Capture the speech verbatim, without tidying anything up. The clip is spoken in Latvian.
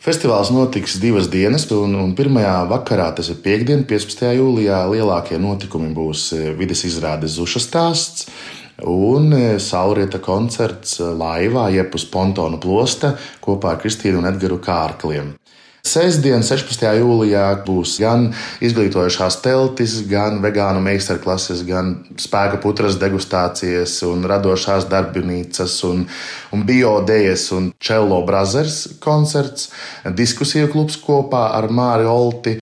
Festivāls notiks divas dienas, un, un pirmajā vakarā, tas ir piekdiena, piecpadsmitajā jūlijā, lielākie notikumi būs vides izrāde Zuša stāsts un saulrieta koncerts laivā, jeb uz pontonu plosta kopā ar Kristīnu un Edgaru Kārkliem. Sestdien, sešpadsmitajā jūlijā, būs gan izglītojošās teltis, gan vegānu meistarklases, gan spēka putras degustācijas, un radošās darbnīcas, un, un biodējas, un Cello Brothers koncerts, diskusiju klubs kopā ar Māri Olti,